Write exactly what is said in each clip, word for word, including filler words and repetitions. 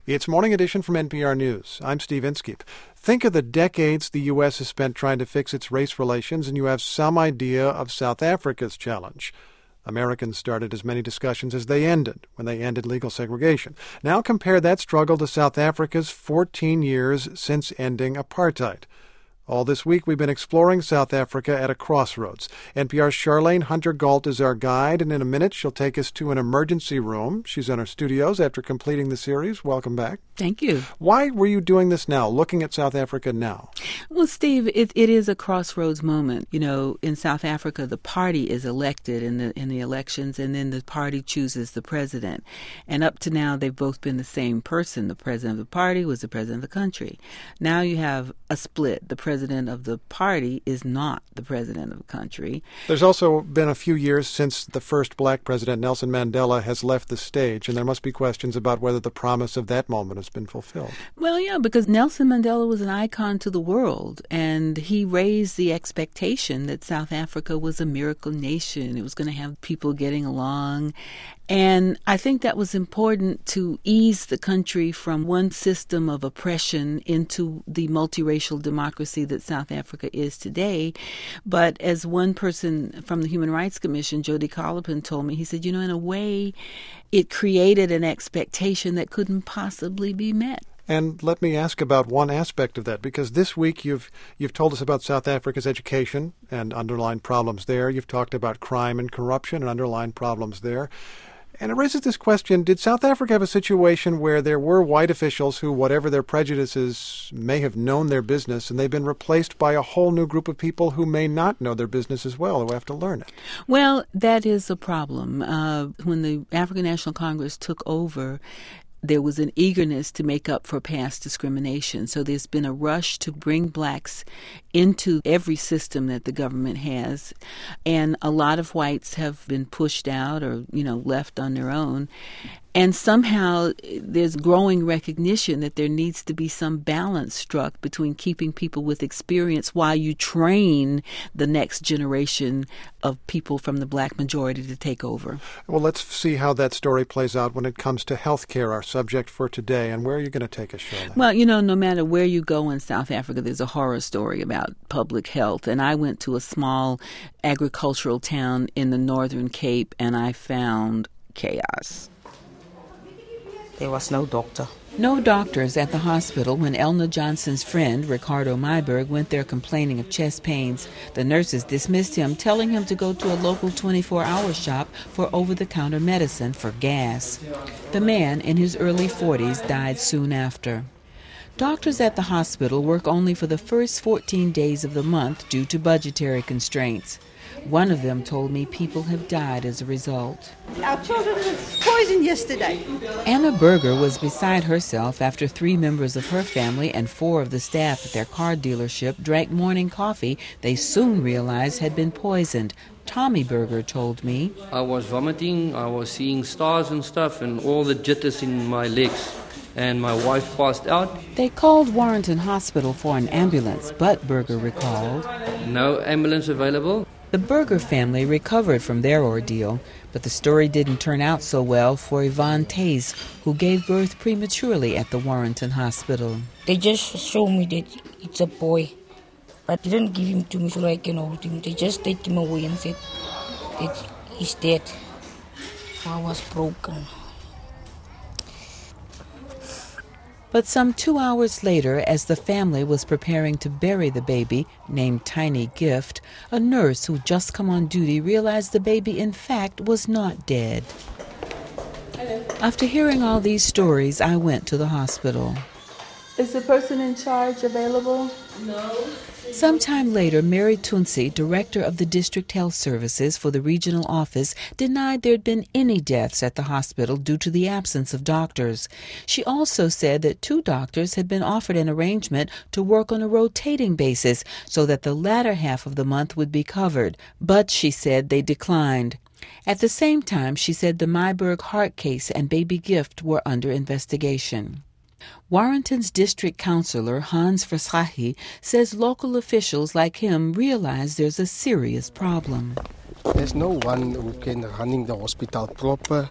It's Morning Edition from N P R News. I'm Steve Inskeep. Think of the decades the U S has spent trying to fix its race relations, and you have some idea of South Africa's challenge. Americans started as many discussions as they ended when they ended legal segregation. Now compare that struggle to South Africa's fourteen years since ending apartheid. All this week, we've been exploring South Africa at a crossroads. N P R's Charlene Hunter-Gault is our guide, and in a minute, she'll take us to an emergency room. She's in our studios after completing the series. Welcome back. Thank you. Why were you doing this now, looking at South Africa now? Well, Steve, it, it is a crossroads moment. You know, in South Africa, the party is elected in the in the elections, and then the party chooses the president. And up to now, they've both been the same person. The president of the party was the president of the country. Now you have a split. The president president of the party is not the president of the country. There's also been a few years since the first black president, Nelson Mandela, has left the stage, and there must be questions about whether the promise of that moment has been fulfilled. Well, yeah, because Nelson Mandela was an icon to the world, and he raised the expectation that South Africa was a miracle nation. It was going to have people getting along. And I think that was important to ease the country from one system of oppression into the multiracial democracy that South Africa is today. But as one person from the Human Rights Commission, Jody Colopin, told me, he said, you know, in a way, it created an expectation that couldn't possibly be met. And let me ask about one aspect of that, because this week you've you've told us about South Africa's education and underlying problems there. You've talked about crime and corruption and underlying problems there. And it raises this question, did South Africa have a situation where there were white officials who, whatever their prejudices, may have known their business, and they've been replaced by a whole new group of people who may not know their business as well, who have to learn it? Well, that is a problem. Uh, when the African National Congress took over, there was an eagerness to make up for past discrimination. So there's been a rush to bring blacks into every system that the government has. And a lot of whites have been pushed out or, you know, left on their own. And somehow there's growing recognition that there needs to be some balance struck between keeping people with experience while you train the next generation of people from the black majority to take over. Well, let's see how that story plays out when it comes to health care, our subject for today. And where are you going to take us, Charlotte? Well, you know, no matter where you go in South Africa, there's a horror story about public health. And I went to a small agricultural town in the Northern Cape, and I found chaos. There was no doctor. No doctors at the hospital when Elna Johnson's friend, Ricardo Myberg, went there complaining of chest pains. The nurses dismissed him, telling him to go to a local twenty-four hour shop for over-the-counter medicine for gas. The man, in his early forties, died soon after. Doctors at the hospital work only for the first fourteen days of the month due to budgetary constraints. One of them told me people have died as a result. Our children were poisoned yesterday. Anna Berger was beside herself after three members of her family and four of the staff at their car dealership drank morning coffee they soon realized had been poisoned. Tommy Berger told me. I was vomiting, I was seeing stars and stuff, and all the jitters in my legs. And my wife passed out. They called Warrenton Hospital for an ambulance, but Berger recalled, no ambulance available. The Berger family recovered from their ordeal, but the story didn't turn out so well for Yvonne Tays, who gave birth prematurely at the Warrenton Hospital. They just showed me that it's a boy, but they didn't give him to me so I can hold him. They just take him away and said that he's dead. I was broken. But some two hours later, as the family was preparing to bury the baby, named Tiny Gift, a nurse who'd just come on duty realized the baby, in fact, was not dead. Hello. After hearing all these stories, I went to the hospital. Is the person in charge available? No. Sometime later, Mary Tunsi, director of the District Health Services for the regional office, denied there had been any deaths at the hospital due to the absence of doctors. She also said that two doctors had been offered an arrangement to work on a rotating basis so that the latter half of the month would be covered, but she said they declined. At the same time, she said the Myberg heart case and baby Gift were under investigation. Warrenton's district councillor, Hans Verschahi, says local officials like him realize there's a serious problem. There's no one who can running the hospital proper.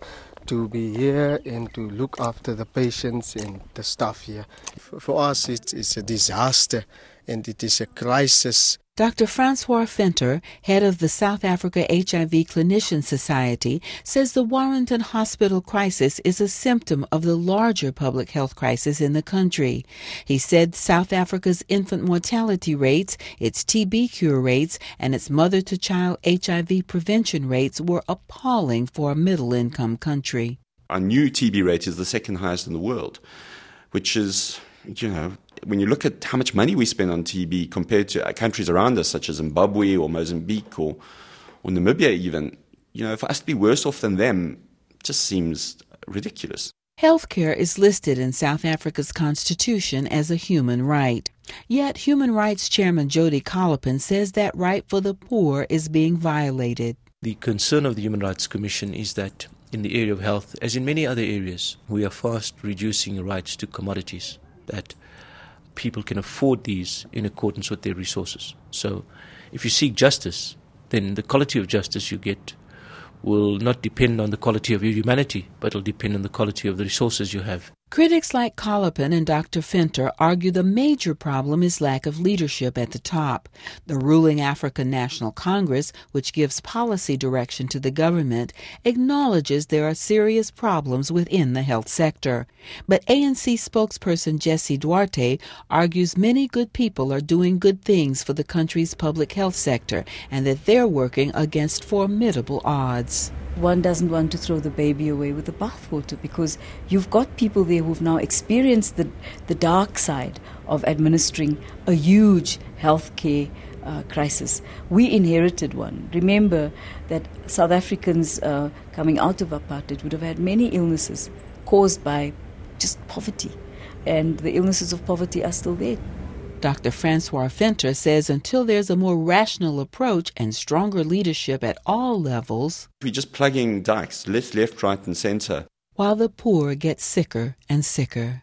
to be here and to look after the patients and the staff here. For us, it's, it's a disaster and it is a crisis. Doctor Francois Venter, head of the South Africa H I V Clinician Society, says the Warrenton Hospital crisis is a symptom of the larger public health crisis in the country. He said South Africa's infant mortality rates, its T B cure rates, and its mother-to-child H I V prevention rates were appalling for a middle-income country. Our new T B rate is the second highest in the world, which is, you know, when you look at how much money we spend on T B compared to countries around us, such as Zimbabwe or Mozambique or, or Namibia even, you know, for us to be worse off than them just seems ridiculous. Healthcare is listed in South Africa's constitution as a human right. Yet Human Rights Chairman Jody Collopin says that right for the poor is being violated. The concern of the Human Rights Commission is that in the area of health, as in many other areas, we are fast reducing rights to commodities, that people can afford these in accordance with their resources. So if you seek justice, then the quality of justice you get will not depend on the quality of your humanity, but it will depend on the quality of the resources you have. Critics like Collopin and Doctor Venter argue the major problem is lack of leadership at the top. The ruling African National Congress, which gives policy direction to the government, acknowledges there are serious problems within the health sector. But A N C spokesperson Jesse Duarte argues many good people are doing good things for the country's public health sector and that they're working against formidable odds. One doesn't want to throw the baby away with the bathwater because you've got people there who've now experienced the, the dark side of administering a huge healthcare uh, crisis. We inherited one. Remember that South Africans uh, coming out of apartheid would have had many illnesses caused by just poverty, and the illnesses of poverty are still there. Doctor Francois Venter says until there's a more rational approach and stronger leadership at all levels, we're just plugging dikes, left, left, right, and centre, while the poor get sicker and sicker.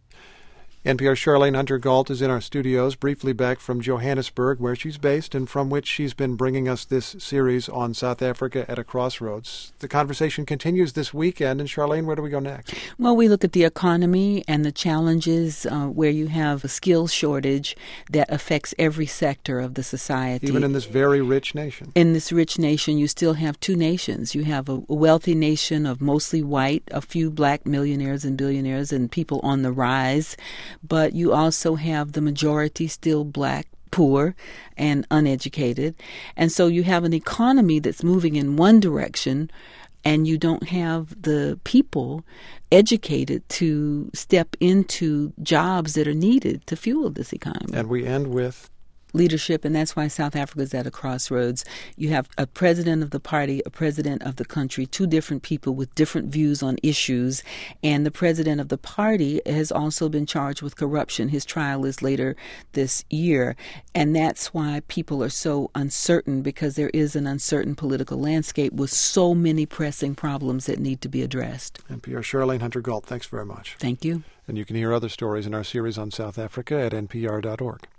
N P R's Charlene Hunter-Gault is in our studios, briefly back from Johannesburg, where she's based and from which she's been bringing us this series on South Africa at a Crossroads. The conversation continues this weekend, and Charlene, where do we go next? Well, we look at the economy and the challenges uh, where you have a skills shortage that affects every sector of the society. Even in this very rich nation. In this rich nation, you still have two nations. You have a wealthy nation of mostly white, a few black millionaires and billionaires and people on the rise. But you also have the majority still black, poor, and uneducated. And so you have an economy that's moving in one direction, and you don't have the people educated to step into jobs that are needed to fuel this economy. And we end with leadership, and that's why South Africa is at a crossroads. You have a president of the party, a president of the country, two different people with different views on issues, and the president of the party has also been charged with corruption. His trial is later this year, and that's why people are so uncertain, because there is an uncertain political landscape with so many pressing problems that need to be addressed. N P R Charlene Hunter-Gault, thanks very much. Thank you. And you can hear other stories in our series on South Africa at N P R dot org.